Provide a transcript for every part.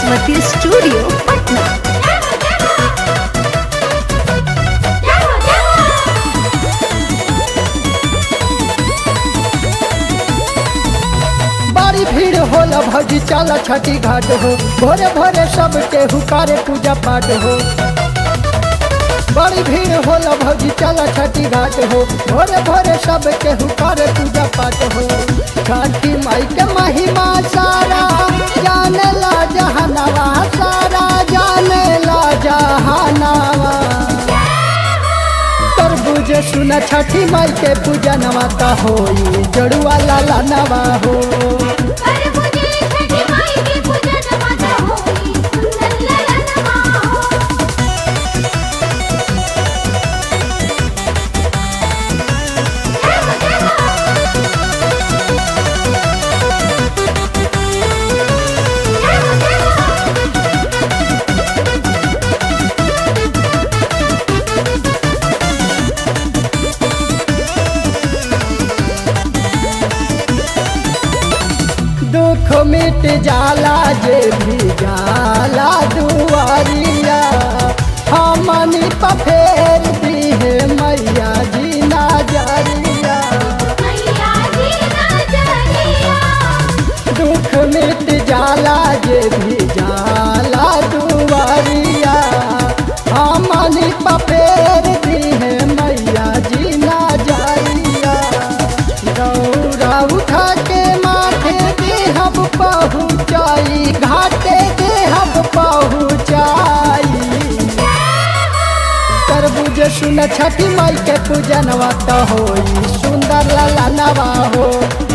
Saraswati studio Patna. बड़ी भीड़ होला भौजी चल छठी घाट हो, भोरे भोरे सबके हुकारे पूजा पाठ हो। बड़ी भीड़ होला भौजी चल छठी घाट हो, भोरे भोरे सबके हुकारे पूजा पाठ हो। छठी माई के महिमा सारा जाने ला जहानावा, सारा जाने ला जहानावा। तरबूज सुन छठी माई के पूजा नवाता होई, जड़ुआ लाला नवा हो। दुख मिट जाला जे भी जाला दुआरिया, हमनी पर फेर दी है मैया जी नजरिया। दुख मिट जाला जे भी जाला दुआरिया, हमनी पर फेर दी है मैया जी नजरिया। दौड़ा उठा के माथे हम पहुँचाई, घाटे दे हम पहुँचाई। तरबूज सुन छठी माई के पूजनवा तो होई, सुंदर लाला नवा हो।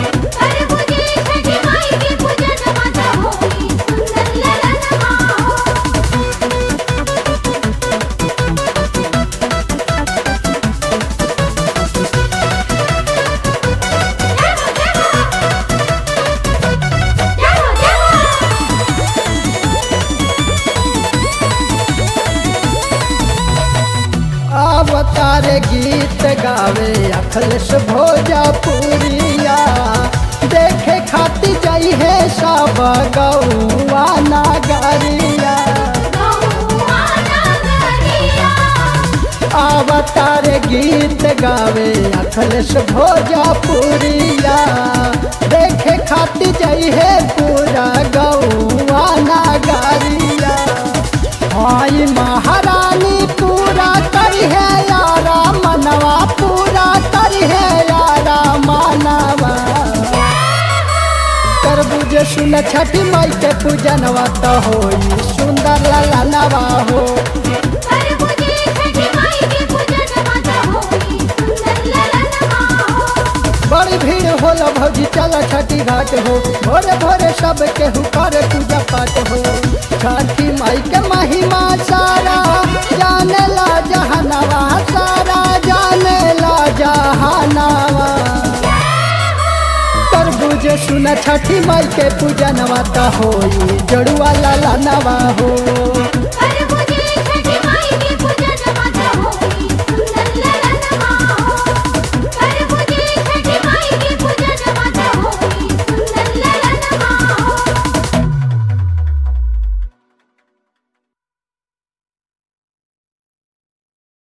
अवतार गीत गावे अखिलेश भोजपुरिया, देखे खाती जाई है सब गौआ नगरिया। अवतार गीत गावे अखिलेश भोजपुरिया, देखे खाती जाई है पूरा गौआ नगरिया। हाय महारानी पूरा करी है यारा मनवा, पूरा करी है यारा मनवा। तरबूज सुन छठी माई के पूजनवा तो होई, सुंदर लाला नवा हो। बड़ी भीड़ होला भौजी चल छठी घाट हो, भोरे भोरे सबके हुकारे पूजा पाठ हो। छठी माई के महिमा सारा जाने ला जहानावा, सारा जाने ला जहानावा। तरबूज सुन छठी माई के पूजनवा तो होई, जड़ुआ लाला नवा हो।